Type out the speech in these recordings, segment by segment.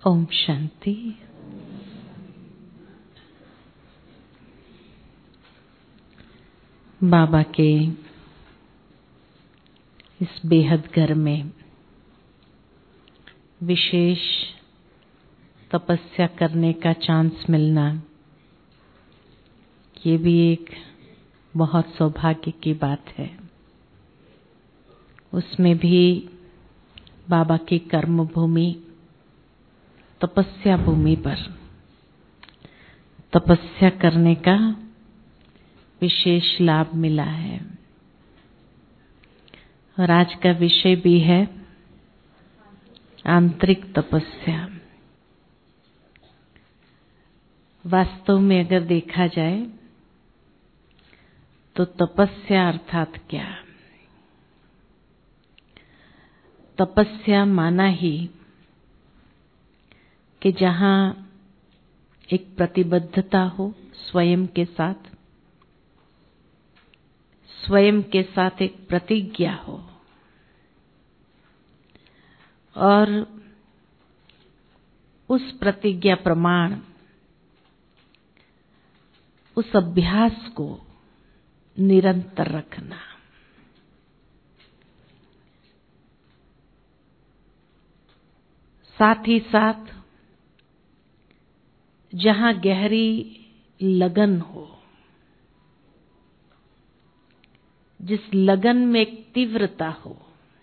ओम शांति। बाबा के इस बेहद घर में विशेष तपस्या करने का चांस मिलना, ये भी एक बहुत सौभाग्य की बात है। उसमें भी बाबा की कर्म भूमि तपस्या भूमि पर तपस्या करने का विशेष लाभ मिला है। और आज का विषय भी है आंतरिक तपस्या। वास्तव में अगर देखा जाए तो तपस्या अर्थात क्या? तपस्या माना ही कि जहाँ एक प्रतिबद्धता हो स्वयं के साथ एक प्रतिज्ञा हो और उस प्रतिज्ञा प्रमाण उस अभ्यास को निरंतर रखना। साथ ही साथ जहाँ गहरी लगन हो, जिस लगन में एक तीव्रता हो,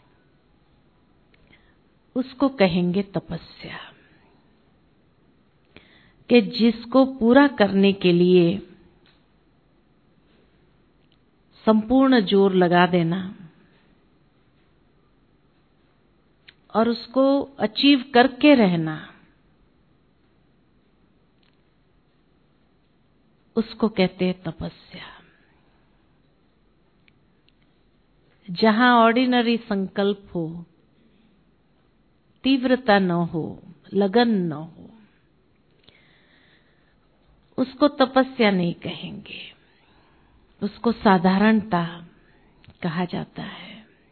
उसको कहेंगे तपस्या। कि जिसको पूरा करने के लिए संपूर्ण जोर लगा देना और उसको अचीव करके रहना, उसको कहते हैं तपस्या। जहाँ ऑर्डिनरी संकल्प हो, तीव्रता न हो, लगन न हो, उसको तपस्या नहीं कहेंगे, उसको साधारणता कहा जाता है।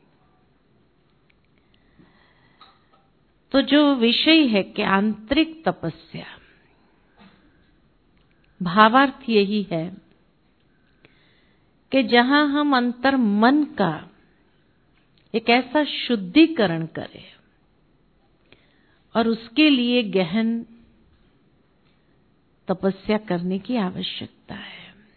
तो जो विषय है कि आंतरिक तपस्या, भावार्थ यही है कि जहां हम अंतर मन का एक ऐसा शुद्धिकरण करें और उसके लिए गहन तपस्या करने की आवश्यकता है।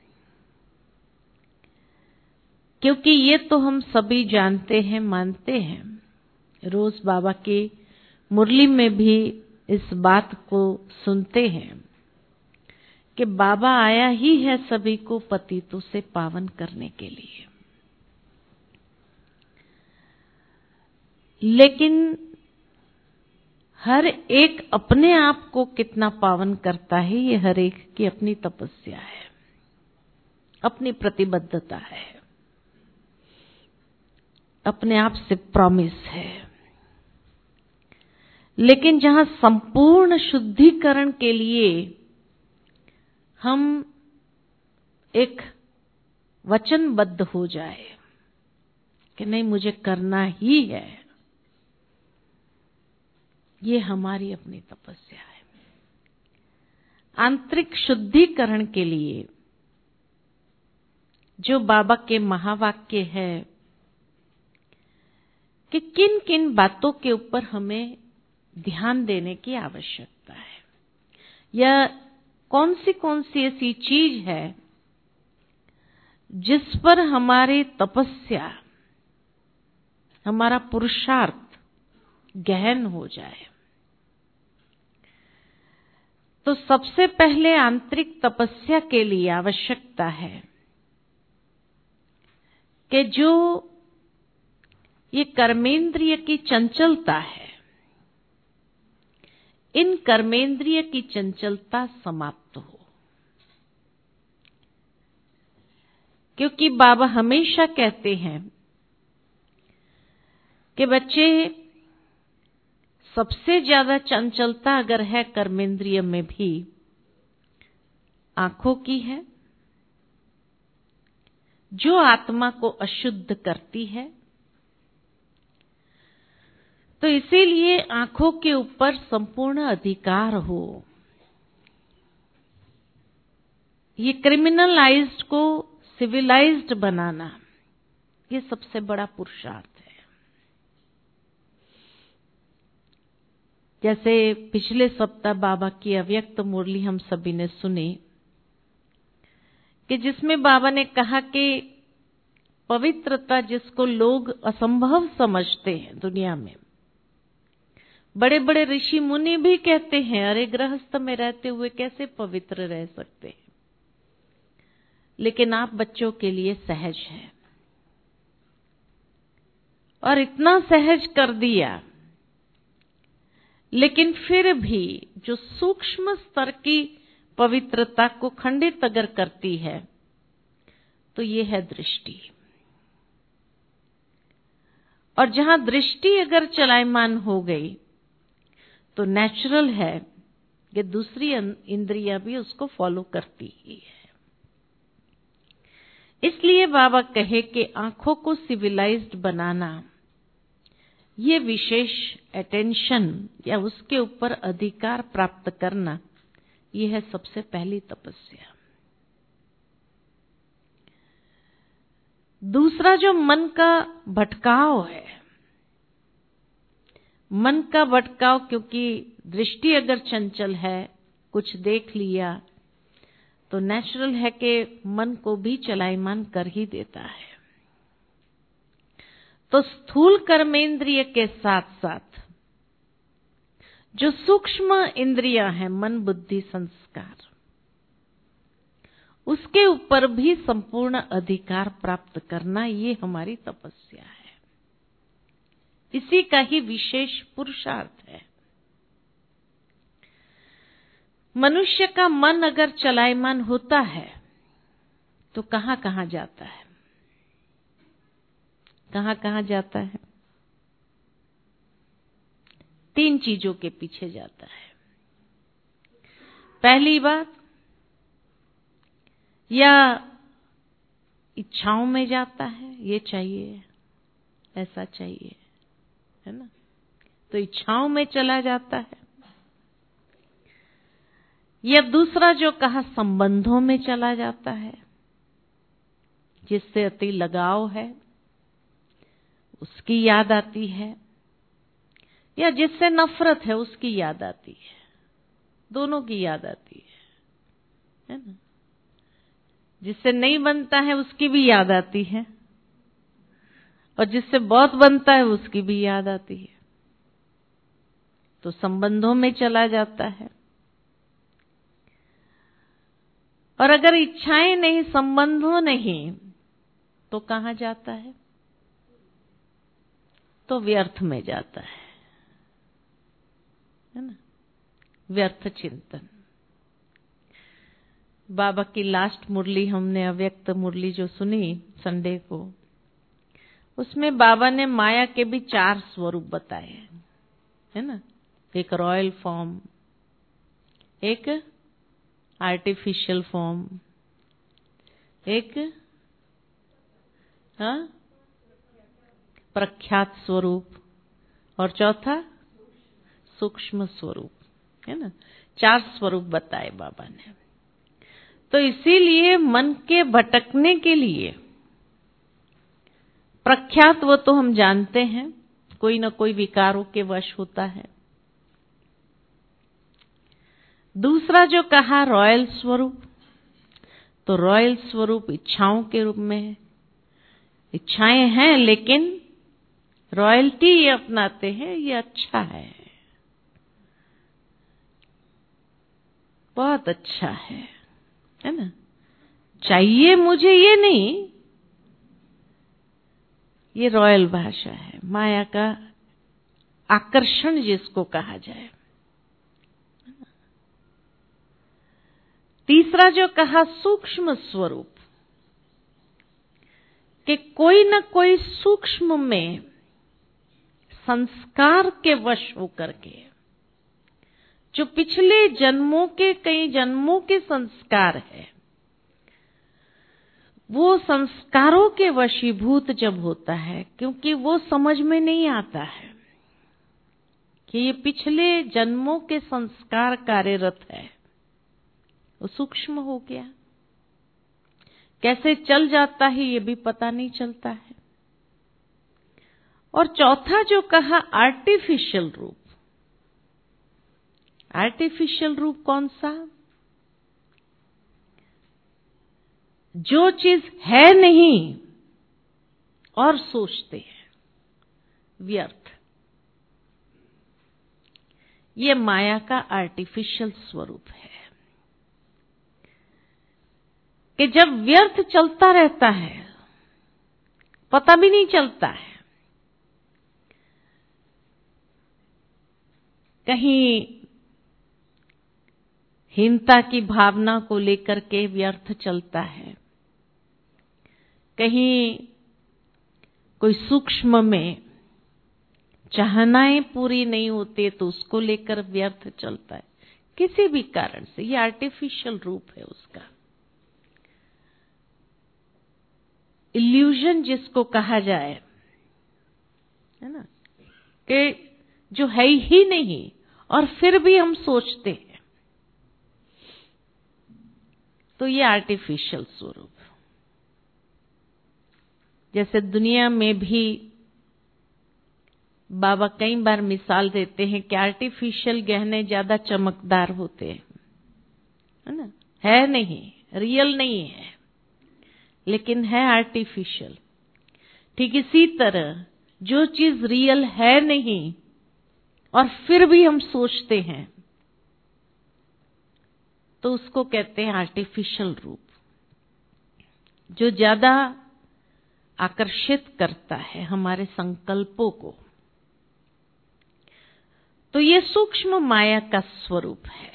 क्योंकि ये तो हम सभी जानते हैं, मानते हैं। रोज बाबा की मुरली में भी इस बात को सुनते हैं कि बाबा आया ही है सभी को पतितों से पावन करने के लिए। लेकिन हर एक अपने आप को कितना पावन करता है, ये हर एक की अपनी तपस्या है, अपनी प्रतिबद्धता है, अपने आप से प्रॉमिस है। लेकिन जहां संपूर्ण शुद्धिकरण के लिए हम एक वचनबद्ध हो जाए कि नहीं मुझे करना ही है, ये हमारी अपनी तपस्या है। आंतरिक शुद्धिकरण के लिए जो बाबा के महावाक्य है कि किन किन बातों के ऊपर हमें ध्यान देने की आवश्यकता है, या कौन सी ऐसी चीज है जिस पर हमारी तपस्या, हमारा पुरुषार्थ गहन हो जाए। तो सबसे पहले आंतरिक तपस्या के लिए आवश्यकता है कि जो ये कर्मेंद्रिय की चंचलता है, इन कर्मेंद्रिय की चंचलता समाप्त हो। क्योंकि बाबा हमेशा कहते हैं कि बच्चे, सबसे ज्यादा चंचलता अगर है कर्मेंद्रिय में भी, आंखों की है, जो आत्मा को अशुद्ध करती है, तो इसीलिए आंखों के ऊपर संपूर्ण अधिकार हो। ये क्रिमिनलाइज्ड को सिविलाइज्ड बनाना, ये सबसे बड़ा पुरुषार्थ है। जैसे पिछले सप्ताह बाबा की अव्यक्त मुरली हम सभी ने सुनी कि जिसमें बाबा ने कहा कि पवित्रता जिसको लोग असंभव समझते हैं दुनिया में, बड़े बड़े ऋषि मुनि भी कहते हैं अरे गृहस्थ में रहते हुए कैसे पवित्र रह सकते हैं, लेकिन आप बच्चों के लिए सहज है। और इतना सहज कर दिया, लेकिन फिर भी जो सूक्ष्म स्तर की पवित्रता को खंडित अगर करती है तो ये है दृष्टि। और जहां दृष्टि अगर चलायमान हो गई तो नेचुरल है कि दूसरी इंद्रियां भी उसको फॉलो करती ही है। इसलिए बाबा कहे कि आंखों को सिविलाइज्ड बनाना, ये विशेष अटेंशन या उसके ऊपर अधिकार प्राप्त करना, ये है सबसे पहली तपस्या। दूसरा जो मन का भटकाव है, मन का भटकाव, क्योंकि दृष्टि अगर चंचल है, कुछ देख लिया तो नेचुरल है कि मन को भी चलायमान कर ही देता है। तो स्थूल कर्मेंद्रिय के साथ साथ जो सूक्ष्म इंद्रियां हैं, मन बुद्धि संस्कार, उसके ऊपर भी संपूर्ण अधिकार प्राप्त करना, ये हमारी तपस्या है। इसी का ही विशेष पुरुषार्थ है। मनुष्य का मन अगर चलायमान होता है तो कहां कहां जाता है, कहां कहां जाता है? तीन चीजों के पीछे जाता है। पहली बात, या इच्छाओं में जाता है, ये चाहिए, ऐसा चाहिए, है ना, तो इच्छाओं में चला जाता है। या दूसरा जो कहा, संबंधों में चला जाता है, जिससे अति लगाव है उसकी याद आती है, या जिससे नफरत है उसकी याद आती है, दोनों की याद आती है ना। जिससे नहीं बनता है उसकी भी याद आती है, और जिससे बहुत बनता है उसकी भी याद आती है। तो संबंधों में चला जाता है। और अगर इच्छाएं नहीं, संबंधों नहीं, तो कहां जाता है? तो व्यर्थ में जाता है ना, व्यर्थ चिंतन। बाबा की लास्ट मुरली हमने अव्यक्त मुरली जो सुनी संडे को, उसमें बाबा ने माया के भी 4 स्वरूप बताए, है ना। एक रॉयल फॉर्म, एक आर्टिफिशियल फॉर्म, एक प्रख्यात स्वरूप, और चौथा सूक्ष्म स्वरूप, है ना। 4 स्वरूप बताए बाबा ने। तो इसीलिए मन के भटकने के लिए प्रख्यात, वो तो हम जानते हैं, कोई ना कोई विकारों के वश होता है। दूसरा जो कहा रॉयल स्वरूप, तो रॉयल स्वरूप इच्छाओं के रूप में है। इच्छाएं हैं लेकिन रॉयल्टी ये अपनाते हैं, ये अच्छा है, बहुत अच्छा है ना। चाहिए मुझे ये नहीं, ये रॉयल भाषा है, माया का आकर्षण जिसको कहा जाए। तीसरा जो कहा सूक्ष्म स्वरूप, कि कोई न कोई सूक्ष्म में संस्कार के वश होकर के, जो पिछले जन्मों के, कई जन्मों के संस्कार है, वो संस्कारों के वशीभूत जब होता है, क्योंकि वो समझ में नहीं आता है, कि ये पिछले जन्मों के संस्कार कार्यरत है, वो सूक्ष्म हो गया। कैसे चल जाता है ये भी पता नहीं चलता है। और चौथा जो कहा, आर्टिफिशियल रूप। आर्टिफिशियल रूप कौन सा? जो चीज है नहीं और सोचते हैं, व्यर्थ। ये माया का आर्टिफिशियल स्वरूप है कि जब व्यर्थ चलता रहता है, पता भी नहीं चलता है, कहीं हीनता की भावना को लेकर के व्यर्थ चलता है, कहीं कोई सूक्ष्म में चाहनाएं पूरी नहीं होती तो उसको लेकर व्यर्थ चलता है, किसी भी कारण से। ये आर्टिफिशियल रूप है उसका। इल्यूजन जिसको कहा जाए, है ना, कि जो है ही नहीं और फिर भी हम सोचते हैं, तो ये आर्टिफिशियल स्वरूप। जैसे दुनिया में भी बाबा कई बार मिसाल देते हैं कि आर्टिफिशियल गहने ज्यादा चमकदार होते हैं, है ना, है नहीं, रियल नहीं है, लेकिन है आर्टिफिशियल। ठीक इसी तरह जो चीज रियल है नहीं और फिर भी हम सोचते हैं, तो उसको कहते हैं आर्टिफिशियल रूप, जो ज्यादा आकर्षित करता है हमारे संकल्पों को। तो ये सूक्ष्म माया का स्वरूप है।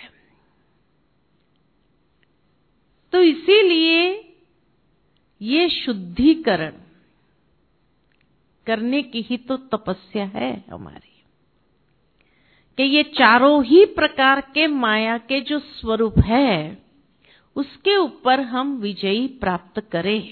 तो इसीलिए ये शुद्धिकरण करने की ही तो तपस्या है हमारी, कि ये चारों ही प्रकार के माया के जो स्वरूप है उसके ऊपर हम विजयी प्राप्त करें।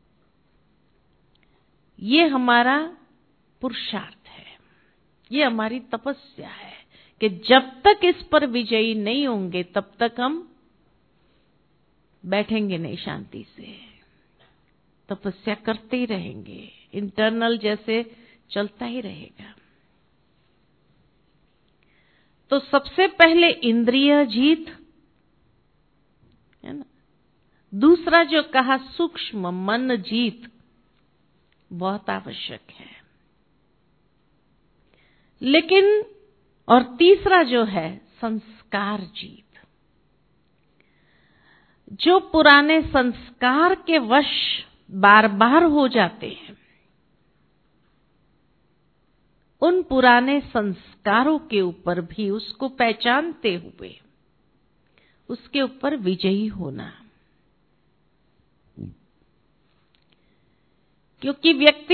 ये हमारा पुरुषार्थ है, ये हमारी तपस्या है कि जब तक इस पर विजयी नहीं होंगे तब तक हम बैठेंगे नहीं शांति से, तपस्या करते ही रहेंगे, इंटरनल जैसे चलता ही रहेगा। तो सबसे पहले इंद्रिय जीत, है ना। दूसरा जो कहा सूक्ष्म मन जीत बहुत आवश्यक है। लेकिन और तीसरा जो है संस्कार जीत, जो पुराने संस्कार के वश बार बार हो जाते हैं, उन पुराने संस्कारों के ऊपर भी उसको पहचानते हुए उसके ऊपर विजयी होना। क्योंकि व्यक्ति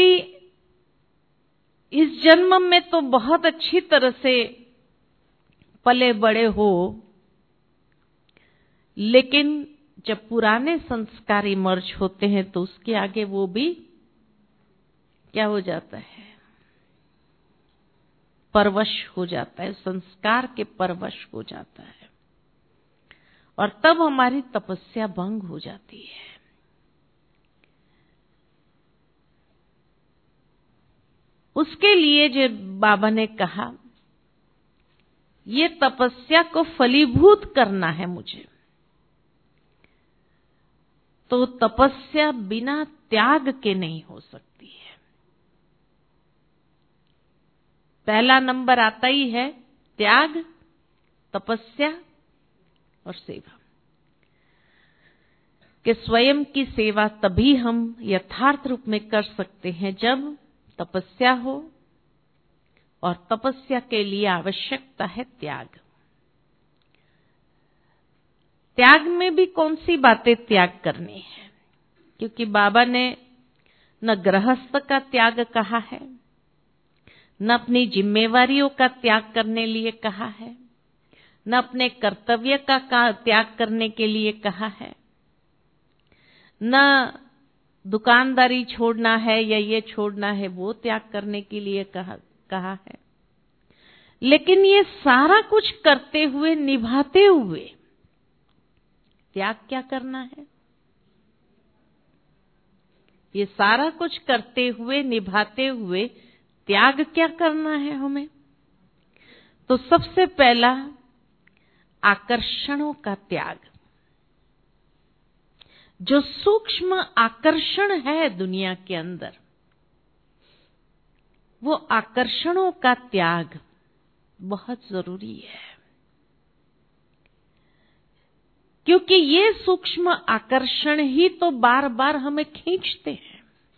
इस जन्म में तो बहुत अच्छी तरह से पले बड़े हो, लेकिन जब पुराने संस्कार इमर्ज होते हैं तो उसके आगे वो भी क्या हो जाता है, परवश हो जाता है, संस्कार के परवश हो जाता है, और तब हमारी तपस्या भंग हो जाती है। उसके लिए जो बाबा ने कहा, ये तपस्या को फलीभूत करना है मुझे, तो तपस्या बिना त्याग के नहीं हो सकती है। पहला नंबर आता ही है त्याग, तपस्या और सेवा। कि स्वयं की सेवा तभी हम यथार्थ रूप में कर सकते हैं जब तपस्या हो, और तपस्या के लिए आवश्यकता है त्याग। त्याग में भी कौन सी बातें त्याग करनी है, क्योंकि बाबा ने न गृहस्थ का त्याग कहा है, न अपनी जिम्मेवारियों का त्याग करने लिए कहा है, न अपने कर्तव्य का त्याग करने के लिए कहा है, न दुकानदारी छोड़ना है या ये छोड़ना है वो त्याग करने के लिए कहा है, लेकिन ये सारा कुछ करते हुए, निभाते हुए त्याग क्या करना है? ये सारा कुछ करते हुए, निभाते हुए त्याग क्या करना है हमें? तो सबसे पहला आकर्षणों का त्याग। जो सूक्ष्म आकर्षण है दुनिया के अंदर, वो आकर्षणों का त्याग बहुत जरूरी है। क्योंकि ये सूक्ष्म आकर्षण ही तो बार बार हमें खींचते हैं।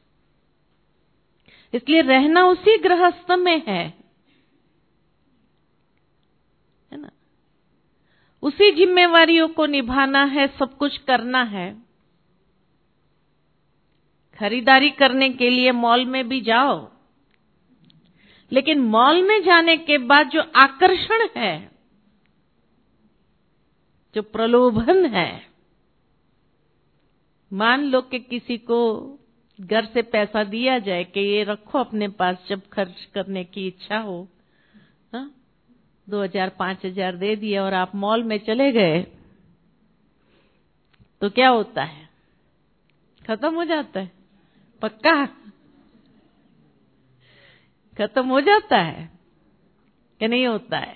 इसलिए रहना उसी गृहस्थ में है ना? उसी जिम्मेवारियों को निभाना है, सब कुछ करना है। खरीदारी करने के लिए मॉल में भी जाओ, लेकिन मॉल में जाने के बाद जो आकर्षण है, जो प्रलोभन है, मान लो कि किसी को घर से पैसा दिया जाए कि ये रखो अपने पास, जब खर्च करने की इच्छा हो, 2000-5000 दे दिया और आप मॉल में चले गए, तो क्या होता है? खत्म हो जाता है। पक्का खत्म हो जाता है कि नहीं होता है?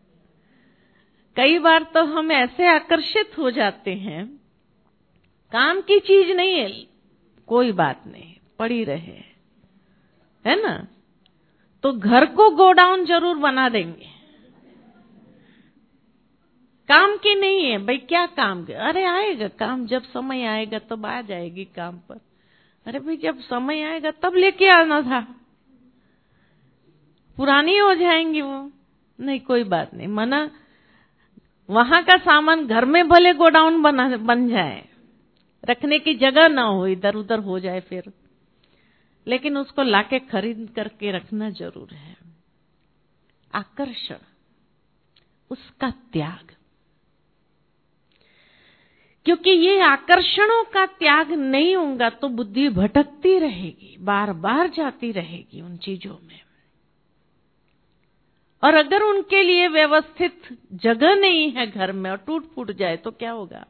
कई बार तो हम ऐसे आकर्षित हो जाते हैं, काम की चीज नहीं है, कोई बात नहीं, पड़ी रहे, है ना? तो घर को गोडाउन जरूर बना देंगे। काम की नहीं है भाई, क्या काम? अरे आएगा काम, जब समय आएगा तब आ जाएगी काम पर। अरे भाई जब समय आएगा तब लेके आना था, पुरानी हो जाएंगी वो। नहीं कोई बात नहीं, मना वहां का सामान घर में भले गोडाउन बन जाए, रखने की जगह ना हो, इधर उधर हो जाए फिर, लेकिन उसको लाके खरीद करके रखना जरूर है। आकर्षण, उसका त्याग। क्योंकि ये आकर्षणों का त्याग नहीं होगा तो बुद्धि भटकती रहेगी, बार बार जाती रहेगी उन चीजों में। और अगर उनके लिए व्यवस्थित जगह नहीं है घर में और टूट फूट जाए तो क्या होगा?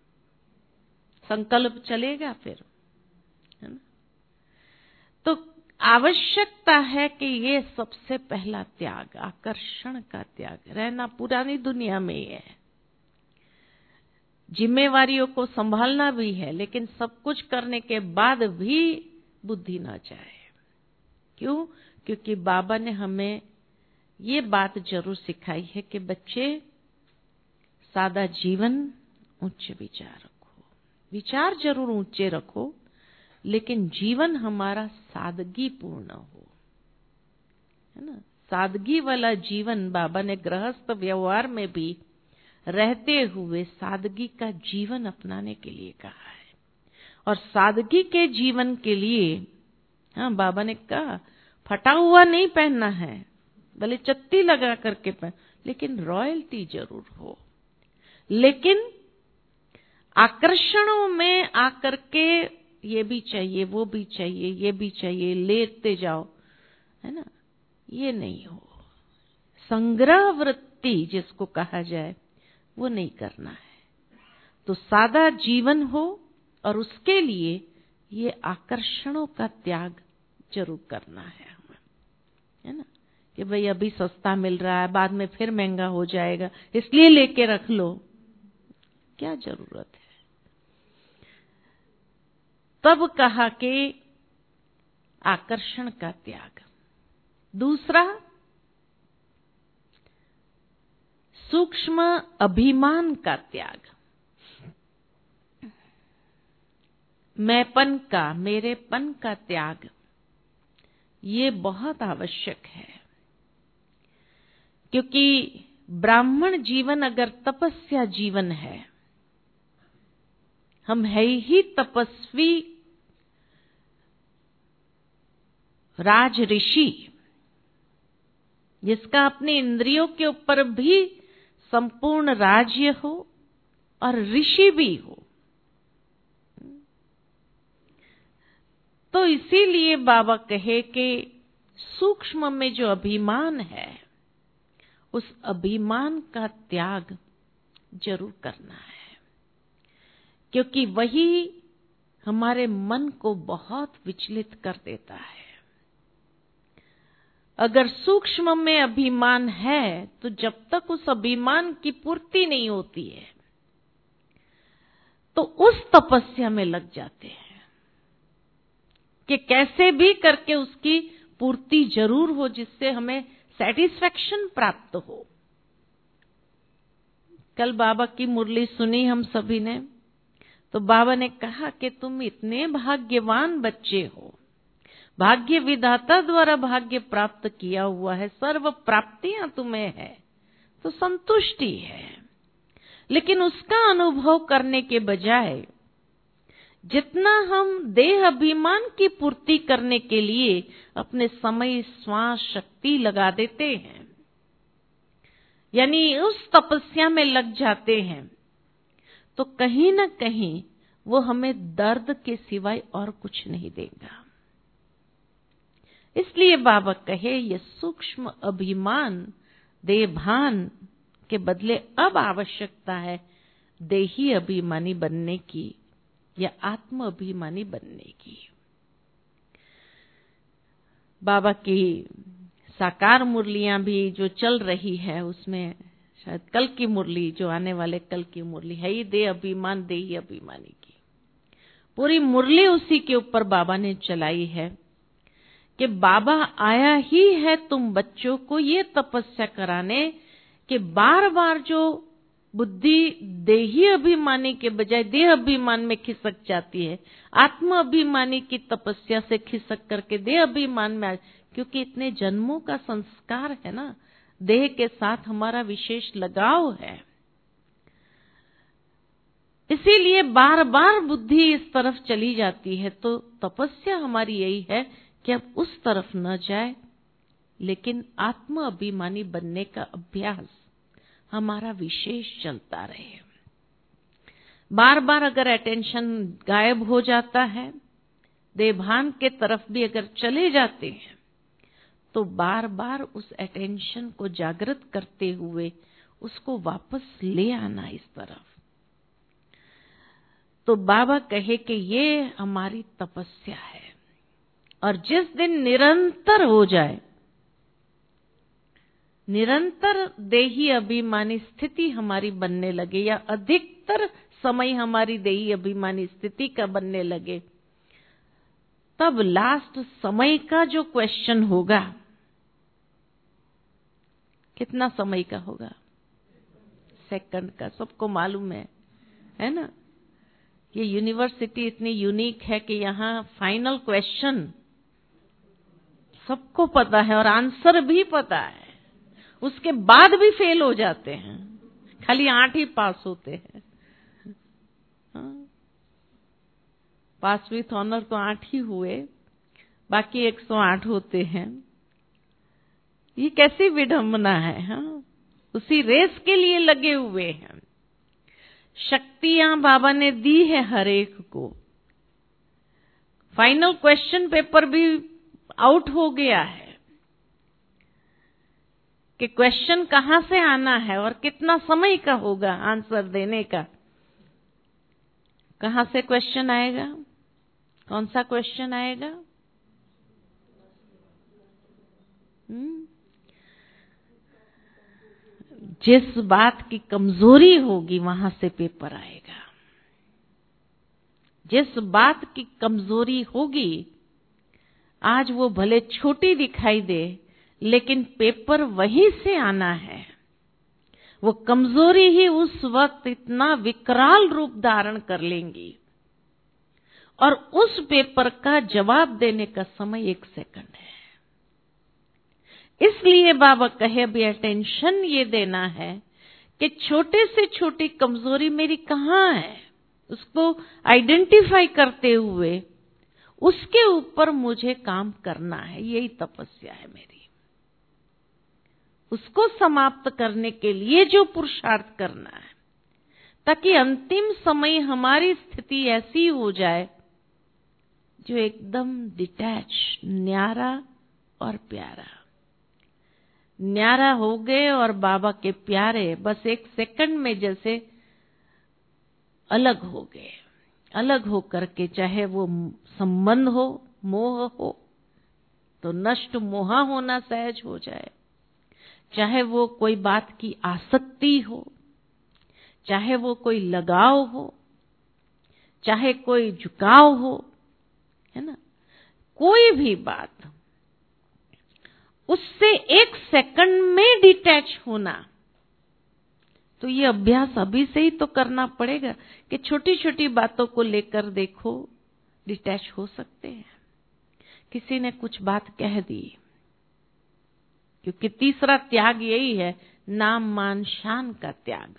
संकल्प चलेगा फिर, है ना? तो आवश्यकता है कि ये सबसे पहला त्याग, आकर्षण का त्याग। रहना पुरानी दुनिया में ही है, जिम्मेवारियों को संभालना भी है, लेकिन सब कुछ करने के बाद भी बुद्धि ना जाए। क्यों? क्योंकि बाबा ने हमें ये बात जरूर सिखाई है कि बच्चे, सादा जीवन, उच्च विचार रखो। विचार जरूर ऊंचे रखो, लेकिन जीवन हमारा सादगी पूर्ण हो, है ना? सादगी वाला जीवन बाबा ने गृहस्थ व्यवहार में भी रहते हुए सादगी का जीवन अपनाने के लिए कहा है। और सादगी के जीवन के लिए, हाँ, बाबा ने कहा फटा हुआ नहीं पहनना है, भले चत्ती लगा करके पहन, लेकिन रॉयल्टी जरूर हो। लेकिन आकर्षणों में आकर के ये भी चाहिए, वो भी चाहिए, ये भी चाहिए, लेते जाओ, है ना? ये नहीं हो। संग्रह वृत्ति जिसको कहा जाए, वो नहीं करना है। तो सादा जीवन हो, और उसके लिए ये आकर्षणों का त्याग जरूर करना है हमें, है ना? कि भाई अभी सस्ता मिल रहा है, बाद में फिर महंगा हो जाएगा, इसलिए लेके रख लो, क्या जरूरत है? तब कहा कि आकर्षण का त्याग। दूसरा, सूक्ष्म अभिमान का त्याग। मैंपन का, मेरेपन का त्याग, ये बहुत आवश्यक है। क्योंकि ब्राह्मण जीवन अगर तपस्या जीवन है, हम है ही तपस्वी राज ऋषि, जिसका अपने इंद्रियों के ऊपर भी संपूर्ण राज्य हो और ऋषि भी हो। तो इसीलिए बाबा कहे कि सूक्ष्म में जो अभिमान है, उस अभिमान का त्याग जरूर करना है, क्योंकि वही हमारे मन को बहुत विचलित कर देता है। अगर सूक्ष्म में अभिमान है तो जब तक उस अभिमान की पूर्ति नहीं होती है तो उस तपस्या में लग जाते हैं कि कैसे भी करके उसकी पूर्ति जरूर हो, जिससे हमें सेटिस्फैक्शन प्राप्त हो। कल बाबा की मुरली सुनी हम सभी ने, तो बाबा ने कहा कि तुम इतने भाग्यवान बच्चे हो, भाग्य विधाता द्वारा भाग्य प्राप्त किया हुआ है, सर्व प्राप्तियां तुम्हें है, तो संतुष्टि है। लेकिन उसका अनुभव करने के बजाय जितना हम देह अभिमान की पूर्ति करने के लिए अपने समय, श्वास, शक्ति लगा देते हैं, यानी उस तपस्या में लग जाते हैं, तो कहीं ना कहीं वो हमें दर्द के सिवाय और कुछ नहीं देगा। इसलिए बाबा कहे ये सूक्ष्म अभिमान देहभान के बदले अब आवश्यकता है देही अभिमानी बनने की या आत्म अभिमानी बनने की। बाबा की साकार मुरलियां भी जो चल रही है, उसमें शायद कल की मुरली, जो आने वाले कल की मुरली है, ये देह अभिमान देही अभिमानी की पूरी मुरली उसी के ऊपर बाबा ने चलाई है कि बाबा आया ही है तुम बच्चों को ये तपस्या कराने कि बार बार जो बुद्धि देही अभिमानी के बजाय देह अभिमान में खिसक जाती है, आत्म अभिमानी की तपस्या से खिसक करके देह अभिमान में, क्योंकि इतने जन्मों का संस्कार है ना, देह के साथ हमारा विशेष लगाव है, इसीलिए बार बार बुद्धि इस तरफ चली जाती है। तो तपस्या हमारी यही है कि अब उस तरफ न जाए, लेकिन आत्म अभिमानी बनने का अभ्यास हमारा विशेष चलता रहे। बार बार अगर अटेंशन गायब हो जाता है, देहभान के तरफ भी अगर चले जाते हैं, तो बार बार उस अटेंशन को जागृत करते हुए उसको वापस ले आना इस तरफ। तो बाबा कहे कि ये हमारी तपस्या है, और जिस दिन निरंतर हो जाए, निरंतर देही अभिमानी स्थिति हमारी बनने लगे, या अधिकतर समय हमारी देही अभिमानी स्थिति का बनने लगे, तब लास्ट समय का जो क्वेश्चन होगा, कितना समय का होगा? सेकंड का। सबको मालूम है ना? ये यूनिवर्सिटी इतनी यूनिक है कि यहाँ फाइनल क्वेश्चन सबको पता है और आंसर भी पता है, उसके बाद भी फेल हो जाते हैं, खाली 8 ही पास होते हैं। पास विथ ऑनर तो 8 ही हुए, बाकी 108 होते हैं। ये कैसी विडंबना है। हाँ, उसी रेस के लिए लगे हुए हैं। शक्तियां बाबा ने दी है हर एक को। फाइनल क्वेश्चन पेपर भी आउट हो गया है कि क्वेश्चन कहां से आना है और कितना समय का होगा आंसर देने का। कहां से क्वेश्चन आएगा? कौन सा क्वेश्चन आएगा? जिस बात की कमजोरी होगी वहां से पेपर आएगा। जिस बात की कमजोरी होगी, आज वो भले छोटी दिखाई दे, लेकिन पेपर वहीं से आना है। वो कमजोरी ही उस वक्त इतना विकराल रूप धारण कर लेंगी, और उस पेपर का जवाब देने का समय 1 सेकंड है। इसलिए बाबा कहे अभी अटेंशन ये देना है कि छोटे से छोटी कमजोरी मेरी कहाँ है, उसको आइडेंटिफाई करते हुए उसके ऊपर मुझे काम करना है। यही तपस्या है मेरी। उसको समाप्त करने के लिए जो पुरुषार्थ करना है, ताकि अंतिम समय हमारी स्थिति ऐसी हो जाए जो एकदम डिटैच, न्यारा और प्यारा। न्यारा हो गए और बाबा के प्यारे बस एक सेकंड में जैसे अलग हो गए। अलग हो करके चाहे वो संबंध हो, मोह हो तो नष्ट मोहा होना सहज हो जाए, चाहे वो कोई बात की आसक्ति हो, चाहे वो कोई लगाव हो, चाहे कोई झुकाव हो, है ना, कोई भी बात, उससे एक सेकंड में डिटैच होना। तो ये अभ्यास अभी से ही तो करना पड़ेगा कि छोटी छोटी बातों को लेकर देखो डिटैच हो सकते हैं। किसी ने कुछ बात कह दी, क्योंकि तीसरा त्याग यही है, नाम मान शान का त्याग।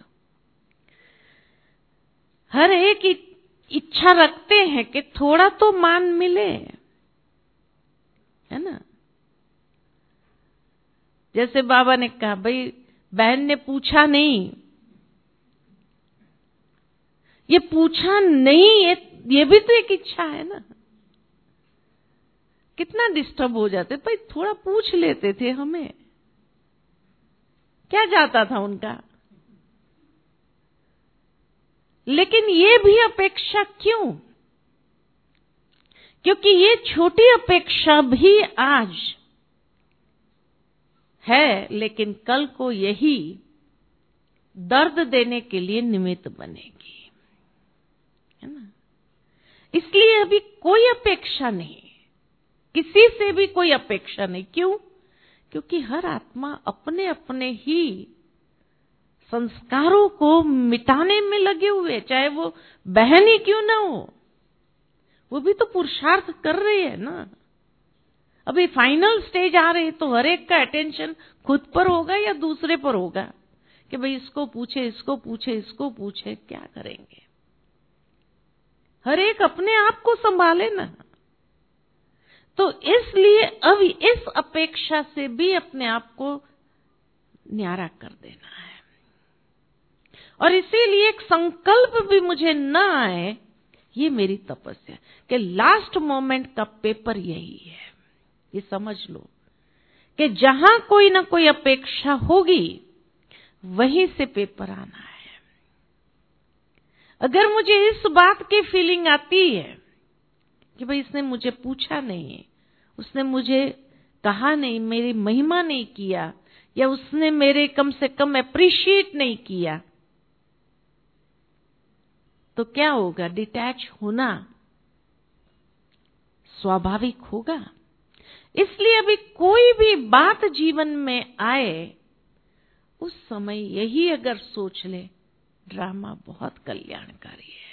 हर एक इच्छा रखते हैं कि थोड़ा तो मान मिले, है ना। जैसे बाबा ने कहा, भाई बहन ने पूछा नहीं, ये पूछा नहीं, ये भी तो एक इच्छा है ना। कितना डिस्टर्ब हो जाते, भाई थोड़ा पूछ लेते थे, हमें क्या जाता था उनका। लेकिन ये भी अपेक्षा क्यों? क्योंकि ये छोटी अपेक्षा भी आज है, लेकिन कल को यही दर्द देने के लिए निमित्त बनेगी, है ना। इसलिए अभी कोई अपेक्षा नहीं, किसी से भी कोई अपेक्षा नहीं। क्यों? क्योंकि हर आत्मा अपने अपने ही संस्कारों को मिटाने में लगे हुए, चाहे वो बहन ही क्यों ना हो, वो भी तो पुरुषार्थ कर रही है ना। अभी फाइनल स्टेज आ रही है तो हर एक का अटेंशन खुद पर होगा या दूसरे पर होगा कि भाई इसको पूछे, इसको पूछे, इसको पूछे, क्या करेंगे। हर एक अपने आप को संभाले ना। तो इसलिए अब इस अपेक्षा से भी अपने आप को न्यारा कर देना है। और इसीलिए एक संकल्प भी मुझे न आए, ये मेरी तपस्या कि लास्ट मोमेंट का पेपर यही है। ये समझ लो कि जहां कोई ना कोई अपेक्षा होगी वहीं से पेपर आना है। अगर मुझे इस बात की फीलिंग आती है कि भाई इसने मुझे पूछा नहीं, उसने मुझे कहा नहीं, मेरी महिमा नहीं किया, या उसने मेरे कम से कम अप्रिशिएट नहीं किया, तो क्या होगा? डिटैच होना स्वाभाविक होगा। इसलिए अभी कोई भी बात जीवन में आए, उस समय यही अगर सोच ले, ड्रामा बहुत कल्याणकारी है,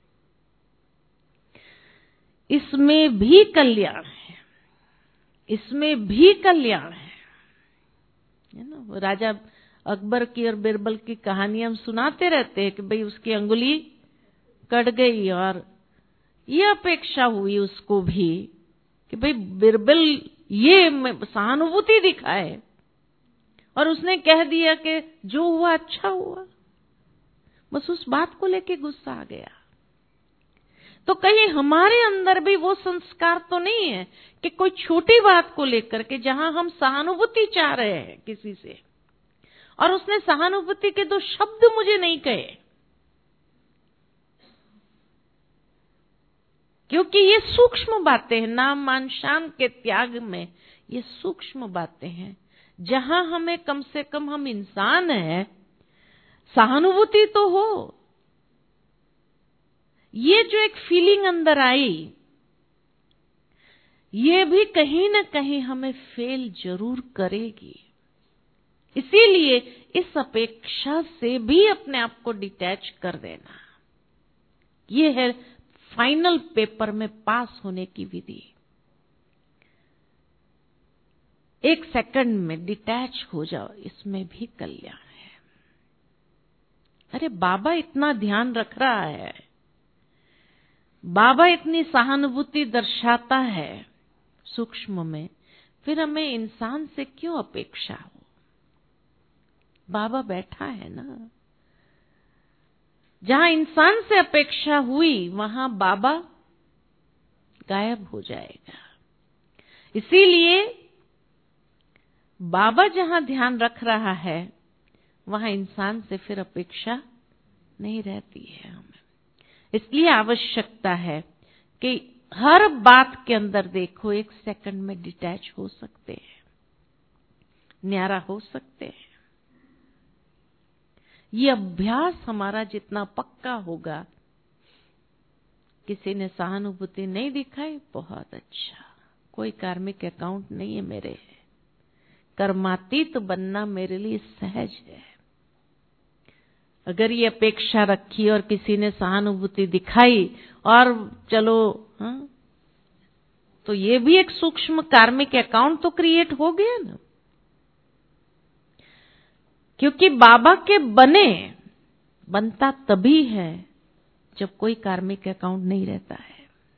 इसमें भी कल्याण है, इसमें भी कल्याण है ना। राजा अकबर की और बिरबल की कहानी हम सुनाते रहते हैं कि भाई उसकी अंगुली कट गई और ये अपेक्षा हुई उसको भी कि भाई बिरबल ये सहानुभूति दिखाए, और उसने कह दिया कि जो हुआ अच्छा हुआ। बस उस बात को लेके गुस्सा आ गया। तो कहीं हमारे अंदर भी वो संस्कार तो नहीं है कि कोई छोटी बात को लेकर के जहां हम सहानुभूति चाह रहे हैं किसी से, और उसने सहानुभूति के 2 शब्द मुझे नहीं कहे, क्योंकि ये सूक्ष्म बातें हैं। नाम मान शान के त्याग में ये सूक्ष्म बातें हैं, जहां हमें कम से कम, हम इंसान हैं, सहानुभूति तो हो। ये जो एक फीलिंग अंदर आई, ये भी कहीं ना कहीं हमें फेल जरूर करेगी। इसीलिए इस अपेक्षा से भी अपने आप को डिटैच कर देना, ये है फाइनल पेपर में पास होने की विधि। एक सेकंड में डिटैच हो जाओ, इसमें भी कल्याण है। अरे बाबा इतना ध्यान रख रहा है, बाबा इतनी सहानुभूति दर्शाता है सूक्ष्म में, फिर हमें इंसान से क्यों अपेक्षा हो? बाबा बैठा है ना। जहां इंसान से अपेक्षा हुई वहां बाबा गायब हो जाएगा। इसीलिए बाबा जहां ध्यान रख रहा है वहां इंसान से फिर अपेक्षा नहीं रहती है हमें। इसलिए आवश्यकता है कि हर बात के अंदर देखो, एक सेकंड में डिटैच हो सकते हैं, न्यारा हो सकते हैं। ये अभ्यास हमारा जितना पक्का होगा, किसी ने सहानुभूति नहीं दिखाई, बहुत अच्छा, कोई कार्मिक अकाउंट नहीं है मेरे, कर्मातीत बनना मेरे लिए सहज है। अगर ये अपेक्षा रखी और किसी ने सहानुभूति दिखाई और चलो, हाँ, तो ये भी एक सूक्ष्म कार्मिक अकाउंट तो क्रिएट हो गया ना। क्योंकि बाबा के बनता तभी है जब कोई कार्मिक अकाउंट नहीं रहता है।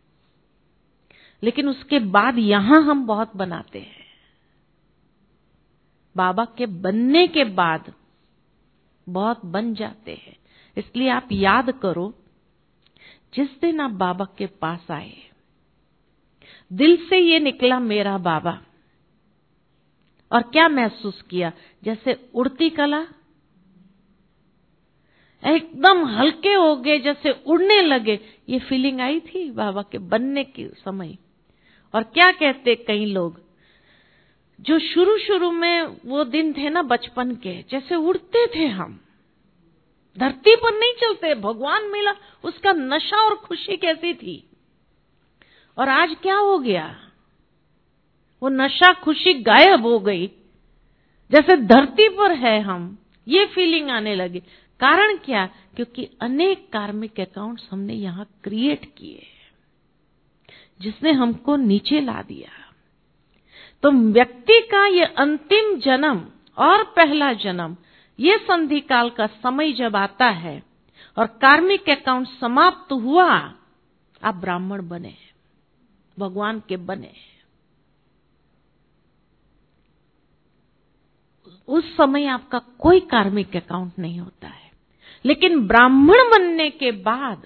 लेकिन उसके बाद यहां हम बहुत बनाते हैं। बाबा के बनने के बाद बहुत बन जाते हैं। इसलिए आप याद करो, जिस दिन आप बाबा के पास आए, दिल से ये निकला मेरा बाबा, और क्या महसूस किया? जैसे उड़ती कला, एकदम हल्के हो गए, जैसे उड़ने लगे। ये फीलिंग आई थी बाबा के बनने के समय। और क्या कहते कई लोग, जो शुरू शुरू में वो दिन थे ना बचपन के, जैसे उड़ते थे हम, धरती पर नहीं चलते, भगवान मिला, उसका नशा और खुशी कैसी थी। और आज क्या हो गया? वो नशा खुशी गायब हो गई, जैसे धरती पर है हम, ये फीलिंग आने लगी। कारण क्या? क्योंकि अनेक कार्मिक अकाउंट्स हमने यहां क्रिएट किए, जिसने हमको नीचे ला दिया। तो व्यक्ति का ये अंतिम जन्म और पहला जन्म, ये संधि काल का समय जब आता है और कार्मिक अकाउंट समाप्त हुआ, आप ब्राह्मण बने, भगवान के बने। उस समय आपका कोई कार्मिक अकाउंट नहीं होता है। लेकिन ब्राह्मण बनने के बाद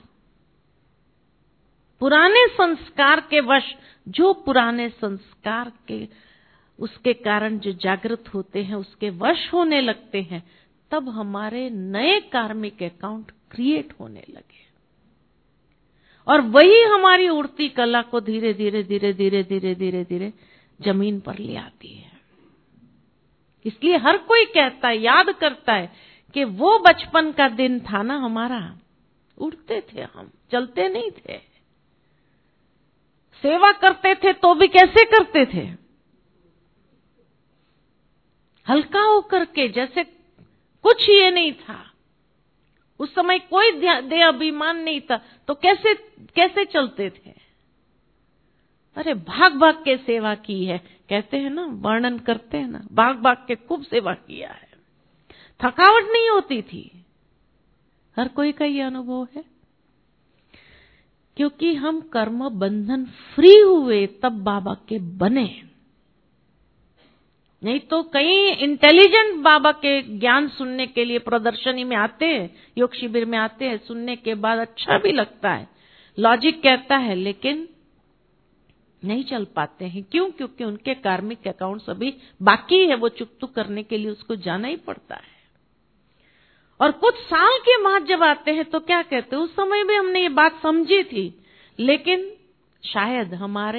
पुराने संस्कार के वश, जो पुराने संस्कार के उसके कारण जो जागृत होते हैं, उसके वश होने लगते हैं, तब हमारे नए कार्मिक अकाउंट क्रिएट होने लगे। और वही हमारी उड़ती कला को धीरे धीरे धीरे धीरे धीरे धीरे धीरे जमीन पर ले आती है। इसलिए हर कोई कहता है, याद करता है कि वो बचपन का दिन था ना हमारा, उड़ते थे हम, चलते नहीं थे, सेवा करते थे तो भी कैसे करते थे? हल्का होकर के, जैसे कुछ ये नहीं था। उस समय कोई देह अभिमान नहीं था, तो कैसे कैसे चलते थे? अरे भाग भाग के सेवा की है, कहते हैं ना, वर्णन करते हैं ना, भाग भाग के खूब सेवा किया है, थकावट नहीं होती थी। हर कोई का ये अनुभव है। क्योंकि हम कर्म बंधन फ्री हुए तब बाबा के बने। नहीं तो कई इंटेलिजेंट बाबा के ज्ञान सुनने के लिए प्रदर्शनी में आते हैं, योग शिविर में आते हैं, सुनने के बाद अच्छा भी लगता है, लॉजिक कहता है, लेकिन नहीं चल पाते हैं। क्यों? क्योंकि उनके कार्मिक अकाउंट्स अभी बाकी है, वो चुकतू करने के लिए उसको जाना ही पड़ता है। और कुछ साल के बाद जब आते हैं तो क्या कहते हैं, उस समय भी हमने ये बात समझी थी, लेकिन शायद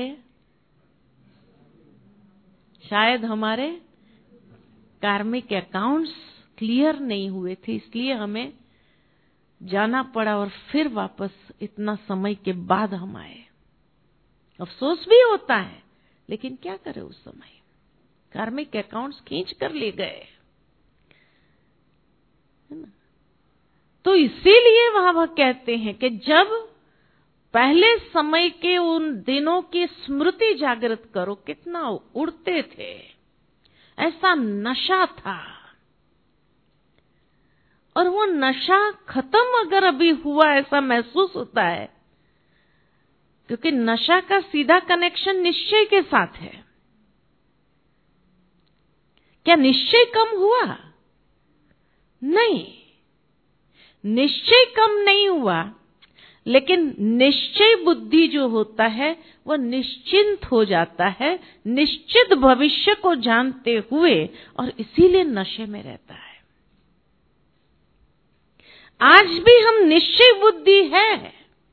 हमारे कार्मिक अकाउंट्स क्लियर नहीं हुए थे, इसलिए हमें जाना पड़ा और फिर वापस इतना समय के बाद हम आए। अफसोस भी होता है, लेकिन क्या करें, उस समय कार्मिक अकाउंट्स खींच कर ले गए, है ना। तो इसीलिए वह कहते हैं कि जब पहले समय के उन दिनों की स्मृति जागृत करो, कितना उड़ते थे, ऐसा नशा था। और वो नशा खत्म अगर अभी हुआ, ऐसा महसूस होता है, क्योंकि नशा का सीधा कनेक्शन निश्चय के साथ है। क्या निश्चय कम हुआ? नहीं, निश्चय कम नहीं हुआ, लेकिन निश्चय बुद्धि जो होता है वह निश्चिंत हो जाता है, निश्चित भविष्य को जानते हुए, और इसीलिए नशे में रहता है। आज भी हम निश्चय बुद्धि है,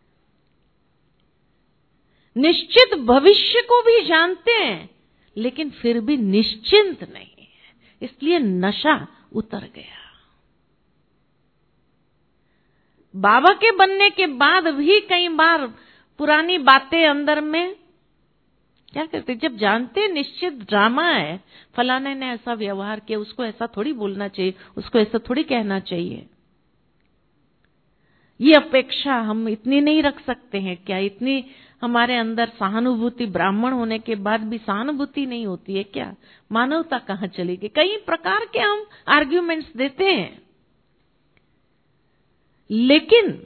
निश्चित भविष्य को भी जानते हैं, लेकिन फिर भी निश्चिंत नहीं है, इसलिए नशा उतर गया। बाबा के बनने के बाद भी कई बार पुरानी बातें अंदर में क्या करते, जब जानते निश्चित ड्रामा है, फलाने ने ऐसा व्यवहार किया, उसको ऐसा थोड़ी बोलना चाहिए, उसको ऐसा थोड़ी कहना चाहिए, ये अपेक्षा हम इतनी नहीं रख सकते हैं क्या? इतनी हमारे अंदर सहानुभूति, ब्राह्मण होने के बाद भी सहानुभूति नहीं होती है क्या? मानवता कहाँ चली गई? कई प्रकार के हम आर्ग्यूमेंट्स देते हैं, लेकिन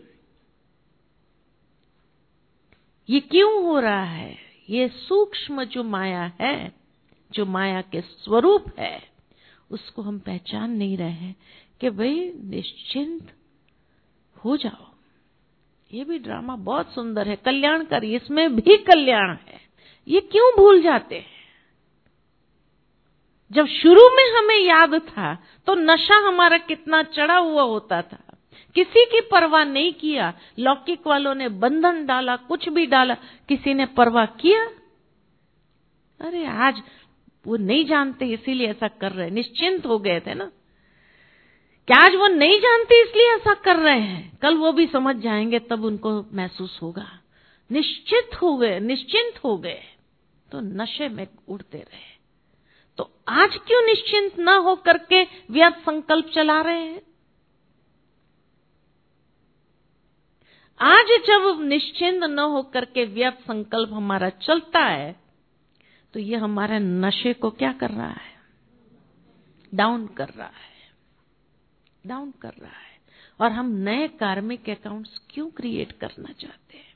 ये क्यों हो रहा है? ये सूक्ष्म जो माया है, जो माया के स्वरूप है, उसको हम पहचान नहीं रहे हैं कि भाई निश्चिंत हो जाओ। ये भी ड्रामा बहुत सुंदर है, कल्याणकारी, इसमें भी कल्याण है। ये क्यों भूल जाते हैं? जब शुरू में हमें याद था तो नशा हमारा कितना चढ़ा हुआ होता था, किसी की परवाह नहीं किया। लौकिक वालों ने बंधन डाला, कुछ भी डाला, किसी ने परवाह किया? अरे आज वो नहीं जानते इसीलिए ऐसा कर रहे हैं, निश्चिंत हो गए थे ना। क्या आज वो नहीं जानते इसलिए ऐसा कर रहे हैं? कल वो भी समझ जाएंगे, तब उनको महसूस होगा। निश्चित हो गए, निश्चिंत हो गए तो नशे में उड़ते रहे। तो आज क्यों निश्चिंत ना हो करके व्यर्थ संकल्प चला रहे हैं? आज जब निश्चिंत न हो करके व्यर्थ संकल्प हमारा चलता है, तो ये हमारे नशे को क्या कर रहा है? डाउन कर रहा है, डाउन कर रहा है। और हम नए कार्मिक अकाउंट्स क्यों क्रिएट करना चाहते हैं?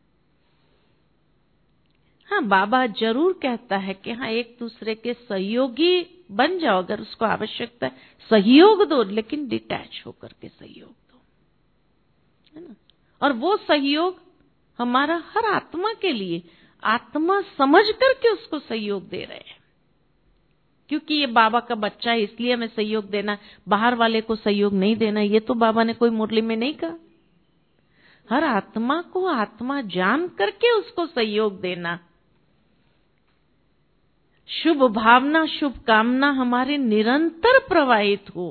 हाँ, बाबा जरूर कहता है कि हाँ, एक दूसरे के सहयोगी बन जाओ, अगर उसको आवश्यकता है सहयोग दो, लेकिन डिटैच होकर के सहयोग दो, है ना। और वो सहयोग हमारा हर आत्मा के लिए, आत्मा समझ करके उसको सहयोग दे रहे हैं। क्योंकि ये बाबा का बच्चा है इसलिए हमें सहयोग देना, बाहर वाले को सहयोग नहीं देना, ये तो बाबा ने कोई मुरली में नहीं कहा। हर आत्मा को आत्मा जान करके उसको सहयोग देना। शुभ भावना, शुभ कामना हमारे निरंतर प्रवाहित हो,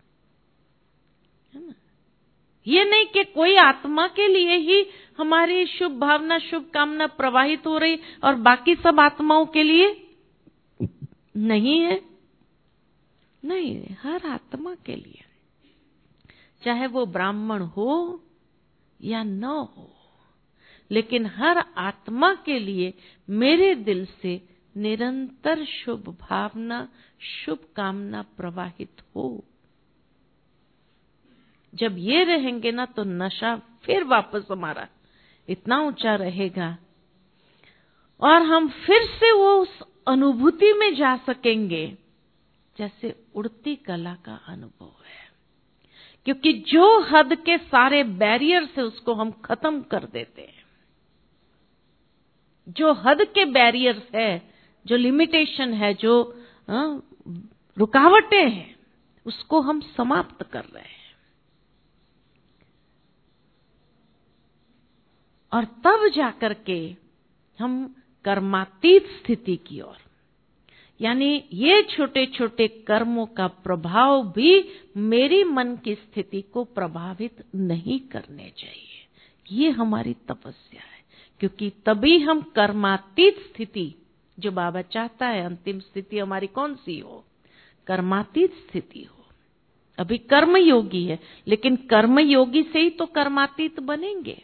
है ना। ये नहीं कि कोई आत्मा के लिए ही हमारी शुभ भावना, शुभ कामना प्रवाहित हो रही और बाकी सब आत्माओं के लिए नहीं है। नहीं, हर आत्मा के लिए, चाहे वो ब्राह्मण हो या न हो, लेकिन हर आत्मा के लिए मेरे दिल से निरंतर शुभ भावना, शुभ कामना प्रवाहित हो। जब ये रहेंगे ना, तो नशा फिर वापस हमारा इतना ऊंचा रहेगा और हम फिर से वो उस अनुभूति में जा सकेंगे जैसे उड़ती कला का अनुभव है। क्योंकि जो हद के सारे बैरियर से उसको हम खत्म कर देते हैं, जो हद के बैरियर्स है, जो लिमिटेशन है, जो रुकावटें हैं, उसको हम समाप्त कर रहे हैं। और तब जाकर के हम कर्मातीत स्थिति की ओर, यानी ये छोटे छोटे कर्मों का प्रभाव भी मेरी मन की स्थिति को प्रभावित नहीं करने चाहिए। ये हमारी तपस्या है, क्योंकि तभी हम कर्मातीत स्थिति, जो बाबा चाहता है अंतिम स्थिति हमारी कौन सी हो? कर्मातीत स्थिति हो। अभी कर्म योगी है, लेकिन कर्म योगी से ही तो कर्मातीत बनेंगे।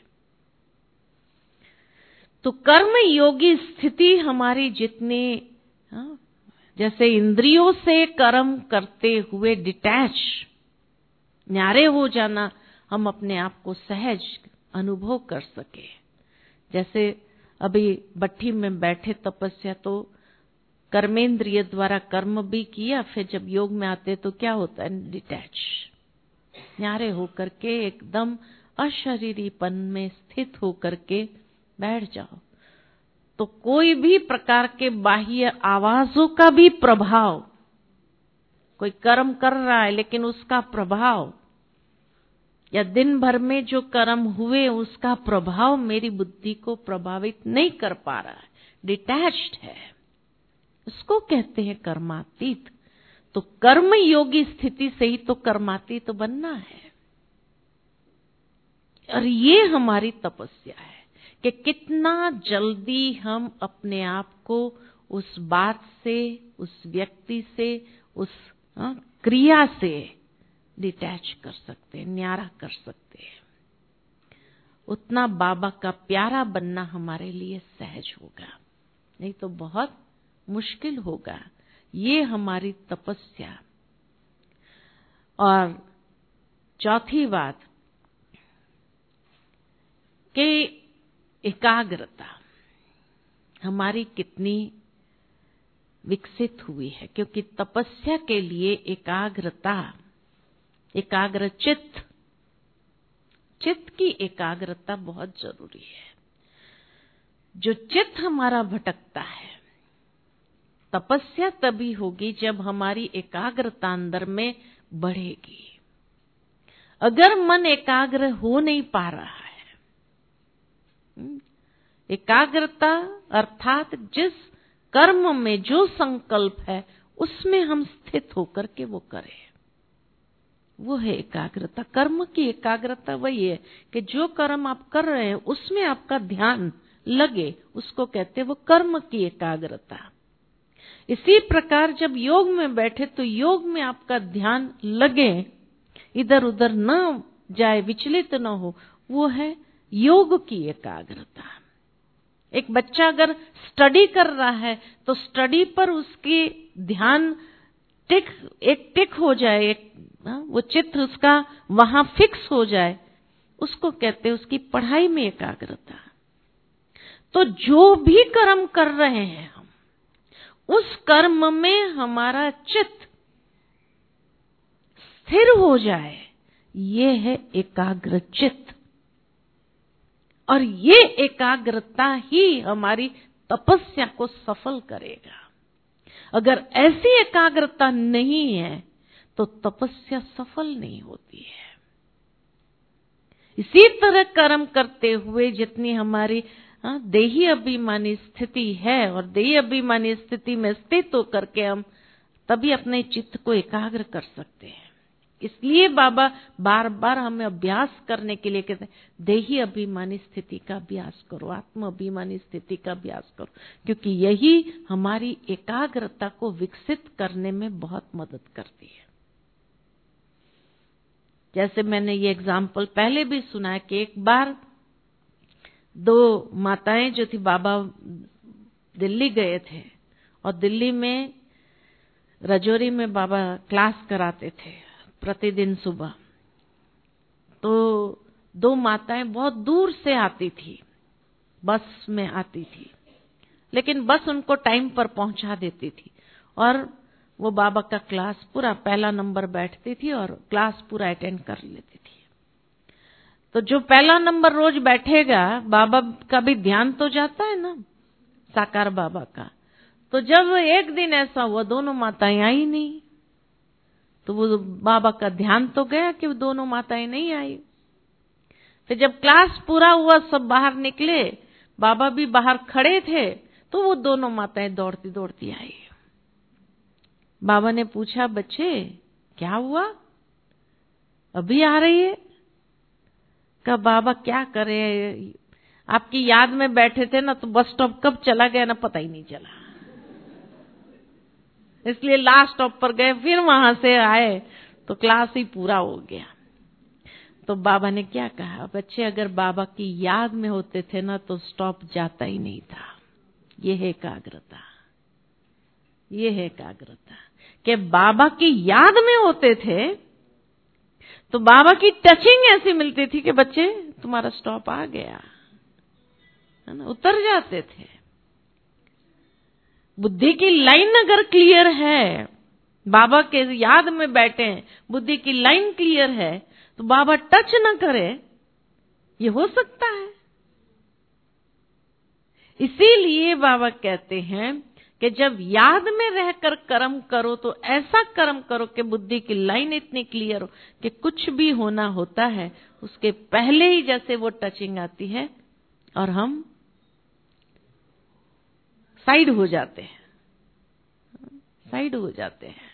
तो कर्म योगी स्थिति हमारी जितनी, जैसे इंद्रियों से कर्म करते हुए डिटैच, न्यारे हो जाना, हम अपने आप को सहज अनुभव कर सके। जैसे अभी भट्ठी में बैठे तपस्या, तो कर्मेंद्रिय द्वारा कर्म भी किया, फिर जब योग में आते तो क्या होता है? डिटैच, न्यारे होकर के एकदम अशरीरीपन में स्थित होकर के बैठ जाओ, तो कोई भी प्रकार के बाह्य आवाजों का भी प्रभाव, कोई कर्म कर रहा है लेकिन उसका प्रभाव, या दिन भर में जो कर्म हुए उसका प्रभाव मेरी बुद्धि को प्रभावित नहीं कर पा रहा है, डिटैच्ड है, उसको कहते हैं कर्मातीत। तो कर्म योगी स्थिति से ही तो कर्मातीत बनना है। और ये हमारी तपस्या है कि कितना जल्दी हम अपने आप को उस बात से, उस व्यक्ति से, उस क्रिया से डिटैच कर सकते हैं, न्यारा कर सकते हैं। उतना बाबा का प्यारा बनना हमारे लिए सहज होगा, नहीं तो बहुत मुश्किल होगा। ये हमारी तपस्या। और चौथी बात कि एकाग्रता हमारी कितनी विकसित हुई है, क्योंकि तपस्या के लिए एकाग्रता, एकाग्र चित्त, चित्त की एकाग्रता बहुत जरूरी है। जो चित्त हमारा भटकता है, तपस्या तभी होगी जब हमारी एकाग्रता अंदर में बढ़ेगी। अगर मन एकाग्र हो नहीं पा रहा है, एकाग्रता अर्थात जिस कर्म में जो संकल्प है उसमें हम स्थित होकर के वो करें, वो है एकाग्रता। कर्म की एकाग्रता वही है कि जो कर्म आप कर रहे हैं उसमें आपका ध्यान लगे, उसको कहते हैं वो कर्म की एकाग्रता। इसी प्रकार जब योग में बैठे तो योग में आपका ध्यान लगे, इधर उधर न जाए, विचलित न हो, वो है योग की एकाग्रता। एक बच्चा अगर स्टडी कर रहा है तो स्टडी पर उसकी ध्यान टिक हो जाए, वो चित्र उसका वहां फिक्स हो जाए, उसको कहते हैं उसकी पढ़ाई में एकाग्रता। तो जो भी कर्म कर रहे हैं हम, उस कर्म में हमारा चित्त स्थिर हो जाए, ये है एकाग्र चित्त। और ये एकाग्रता ही हमारी तपस्या को सफल करेगा। अगर ऐसी एकाग्रता नहीं है तो तपस्या सफल नहीं होती है। इसी तरह कर्म करते हुए जितनी हमारी देही अभिमानी स्थिति है, और देही अभिमानी स्थिति में स्थित होकर के हम तभी अपने चित्त को एकाग्र कर सकते हैं। इसलिए बाबा बार बार हमें अभ्यास करने के लिए कहते हैं, देही अभिमानी स्थिति का अभ्यास करो, आत्म अभिमानी स्थिति का अभ्यास करो, क्योंकि यही हमारी एकाग्रता को विकसित करने में बहुत मदद करती है। जैसे मैंने ये एग्जाम्पल पहले भी सुना है कि एक बार दो माताएं जो थी, बाबा दिल्ली गए थे और दिल्ली में रजौरी में बाबा क्लास कराते थे प्रतिदिन सुबह। तो दो माताएं बहुत दूर से आती थी, बस में आती थी, लेकिन बस उनको टाइम पर पहुंचा देती थी और वो बाबा का क्लास पूरा पहला नंबर बैठती थी और क्लास पूरा अटेंड कर लेती थी। तो जो पहला नंबर रोज बैठेगा, बाबा का भी ध्यान तो जाता है ना, साकार बाबा का। तो जब एक दिन ऐसा हुआ, दोनों माताएं आई नहीं, तो वो बाबा का ध्यान तो गया कि वो दोनों माताएं नहीं आई। फिर जब क्लास पूरा हुआ, सब बाहर निकले, बाबा भी बाहर खड़े थे, तो वो दोनों माताएं दौड़ती दौड़ती आई। बाबा ने पूछा, बच्चे क्या हुआ, अभी आ रही है? कहा बाबा क्या करे, आपकी याद में बैठे थे ना, तो बस स्टॉप कब चला गया ना पता ही नहीं चला, इसलिए लास्ट स्टॉप पर गए, फिर वहां से आए तो क्लास ही पूरा हो गया। तो बाबा ने क्या कहा, बच्चे अगर बाबा की याद में होते थे ना तो स्टॉप जाता ही नहीं था। ये है एकाग्रता, ये है एकाग्रता कि बाबा की याद में होते थे तो बाबा की टचिंग ऐसी मिलती थी कि बच्चे तुम्हारा स्टॉप आ गया, है ना, उतर जाते थे। बुद्धि की लाइन अगर क्लियर है, बाबा के याद में बैठे, बुद्धि की लाइन क्लियर है, तो बाबा टच न करे ये हो सकता है। इसीलिए बाबा कहते हैं कि जब याद में रहकर कर्म करो तो ऐसा कर्म करो कि बुद्धि की लाइन इतनी क्लियर हो कि कुछ भी होना होता है उसके पहले ही जैसे वो टचिंग आती है और हम साइड हो जाते हैं, साइड हो जाते हैं।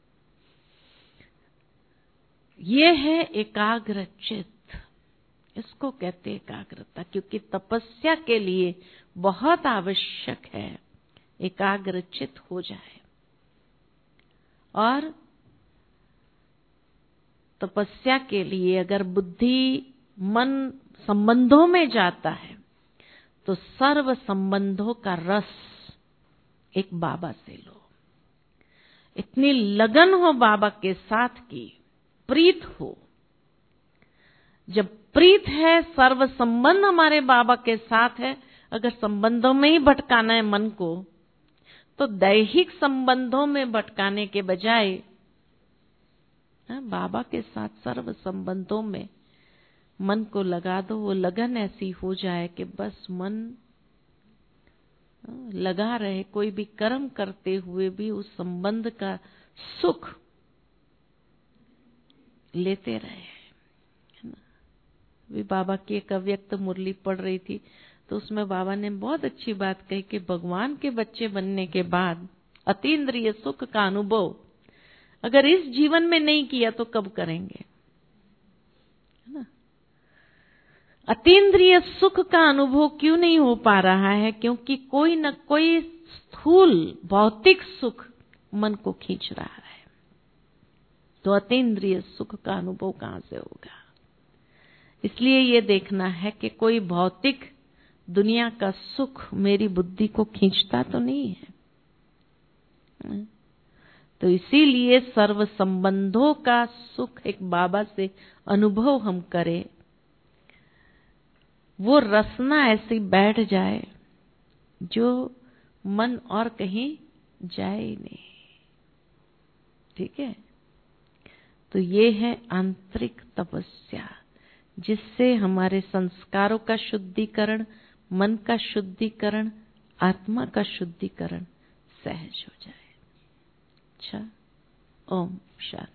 ये है एकाग्र चित्त, इसको कहते हैं एकाग्रता, क्योंकि तपस्या के लिए बहुत आवश्यक है एकाग्र चित्त हो जाए। और तपस्या के लिए अगर बुद्धि मन संबंधों में जाता है तो सर्व संबंधों का रस एक बाबा से लो। इतनी लगन हो बाबा के साथ की, प्रीत हो। जब प्रीत है, सर्व संबंध हमारे बाबा के साथ है, अगर संबंधों में ही भटकाना है मन को, तो दैहिक संबंधों में भटकाने के बजाय बाबा के साथ सर्व संबंधों में मन को लगा दो। वो लगन ऐसी हो जाए कि बस मन लगा रहे, कोई भी कर्म करते हुए भी उस संबंध का सुख लेते रहे, है ना। भी बाबा की एक अव्यक्त मुरली पढ़ रही थी तो उसमें बाबा ने बहुत अच्छी बात कही कि भगवान के बच्चे बनने के बाद अतीन्द्रिय सुख का अनुभव अगर इस जीवन में नहीं किया तो कब करेंगे, है ना। अतीन्द्रिय सुख का अनुभव क्यों नहीं हो पा रहा है? क्योंकि कोई न कोई स्थूल भौतिक सुख मन को खींच रहा है। तो अतीन्द्रिय सुख का अनुभव कहां से होगा? इसलिए ये देखना है कि कोई भौतिक दुनिया का सुख मेरी बुद्धि को खींचता तो नहीं है। तो इसीलिए सर्व संबंधों का सुख एक बाबा से अनुभव हम करें, वो रसना ऐसी बैठ जाए जो मन और कहीं जाए ही नहीं। ठीक है, तो ये है आंतरिक तपस्या, जिससे हमारे संस्कारों का शुद्धिकरण, मन का शुद्धिकरण, आत्मा का शुद्धिकरण सहज हो जाए। अच्छा, ओम शांति।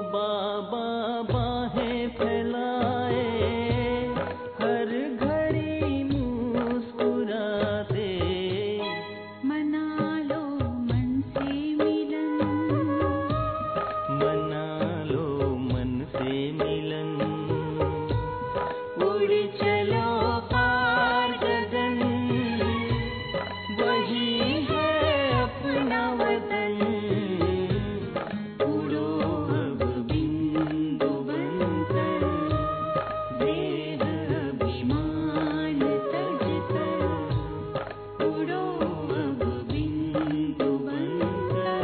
बाबा बाहें फैलाए, हर घड़ी मुस्कुराते, मना लो मन से मिलन, मना लो मन से मिलन, उड़ चलो पार गगन, वही है अपना वतन, उड़ो अब बिंदु बनकर, देह अभिमान तजकर, उड़ो अब बिंदु बनकर।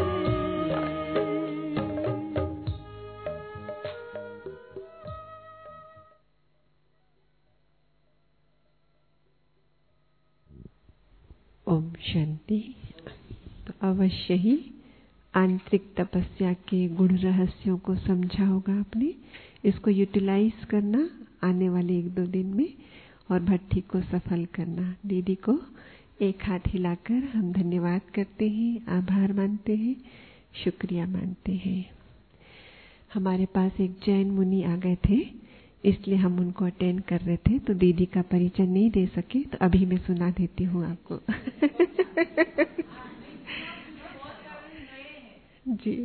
ओम शांति। तो अवश्य ही आंतरिक तपस्या के गुण रहस्यों को समझा होगा आपने। इसको यूटिलाइज करना आने वाले 1-2 दिन में और भट्टी को सफल करना। दीदी को एक हाथ हिलाकर हम धन्यवाद करते हैं, आभार मानते हैं, शुक्रिया मानते हैं। हमारे पास एक जैन मुनि आ गए थे, इसलिए हम उनको अटेंड कर रहे थे, तो दीदी का परिचय नहीं दे सके, तो अभी मैं सुना देती हूँ आपको। जी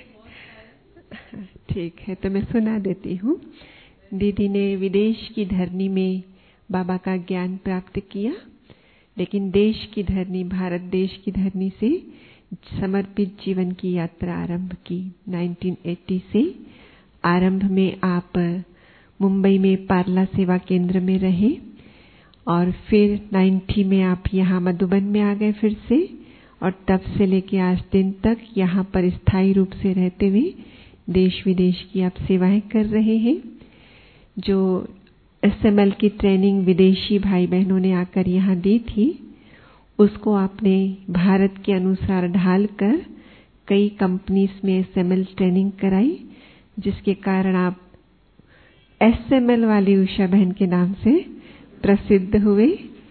ठीक है, तो मैं सुना देती हूँ। दीदी ने विदेश की धरनी में बाबा का ज्ञान प्राप्त किया, लेकिन देश की धरनी, भारत देश की धरनी से समर्पित जीवन की यात्रा आरंभ की 1980 से। आरंभ में आप मुंबई में पार्ला सेवा केंद्र में रहे और फिर 90 में आप यहाँ मधुबन में आ गए फिर से, और तब से लेके आज दिन तक यहाँ पर स्थायी रूप से रहते हुए देश विदेश की आप सेवाएं कर रहे हैं। जो SML की ट्रेनिंग विदेशी भाई बहनों ने आकर यहाँ दी थी, उसको आपने भारत के अनुसार ढालकर कई कंपनीज में SML ट्रेनिंग कराई, जिसके कारण आप SML वाली उषा बहन के नाम से प्रसिद्ध हुए।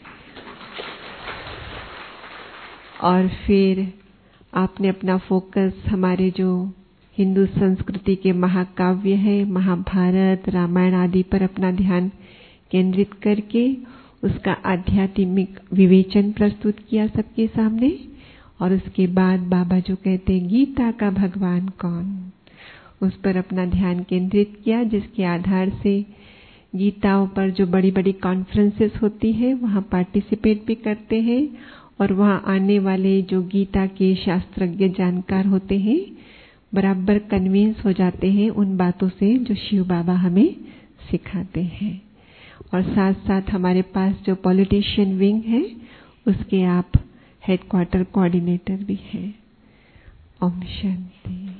और फिर आपने अपना फोकस हमारे जो हिंदू संस्कृति के महाकाव्य है, महाभारत, रामायण आदि पर अपना ध्यान केंद्रित करके उसका आध्यात्मिक विवेचन प्रस्तुत किया सबके सामने। और उसके बाद बाबा जो कहते हैं गीता का भगवान कौन, उस पर अपना ध्यान केंद्रित किया, जिसके आधार से गीताओं पर जो बड़ी बड़ी कॉन्फ्रेंसेस होती है वहाँ पार्टिसिपेट भी करते हैं, और वहाँ आने वाले जो गीता के शास्त्रज्ञ जानकार होते हैं बराबर कन्विंस हो जाते हैं उन बातों से जो शिव बाबा हमें सिखाते हैं। और साथ साथ हमारे पास जो पॉलिटिशियन विंग है उसके आप हेडक्वार्टर कोऑर्डिनेटर भी हैं। ओम शांति।